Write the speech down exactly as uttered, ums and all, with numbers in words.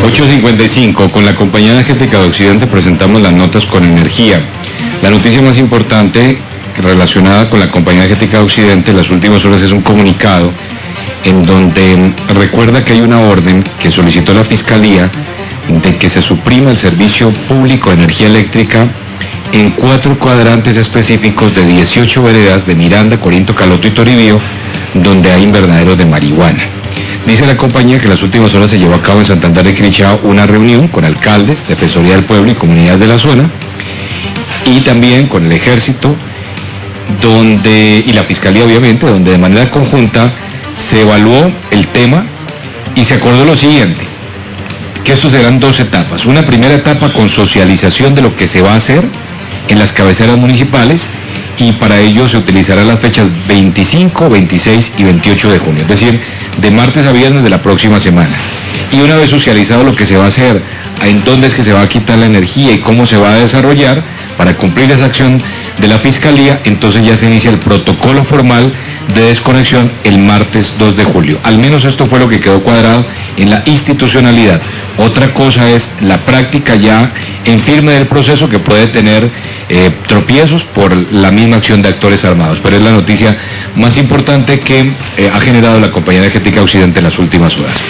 ocho cincuenta y cinco, con la Compañía Energética de Occidente presentamos las notas con energía. La noticia más importante relacionada con la Compañía Energética de Occidente en las últimas horas es un comunicado en donde recuerda que hay una orden que solicitó la Fiscalía de que se suprima el servicio público de energía eléctrica en cuatro cuadrantes específicos de dieciocho veredas de Miranda, Corinto, Caloto y Toribío, donde hay invernaderos de marihuana. Dice la compañía que en las últimas horas se llevó a cabo en Santander de Quilichao una reunión con alcaldes, Defensoría del Pueblo y comunidades de la zona, y también con el Ejército, donde y la Fiscalía obviamente, donde de manera conjunta se evaluó el tema y se acordó lo siguiente, que estos serán dos etapas. Una primera etapa con socialización de lo que se va a hacer en las cabeceras municipales, y para ello se utilizarán las fechas veinticinco, veintiséis y veintiocho de junio, es decir, de martes a viernes de la próxima semana. Y una vez socializado lo que se va a hacer, en dónde es que se va a quitar la energía y cómo se va a desarrollar para cumplir esa acción de la Fiscalía, entonces ya se inicia el protocolo formal de desconexión el martes dos de julio. Al menos esto fue lo que quedó cuadrado en la institucionalidad. Otra cosa es la práctica ya en firme del proceso, que puede tener eh, tropiezos por la misma acción de actores armados, pero es la noticia más importante que eh, ha generado la Compañía Energética Occidente en las últimas horas.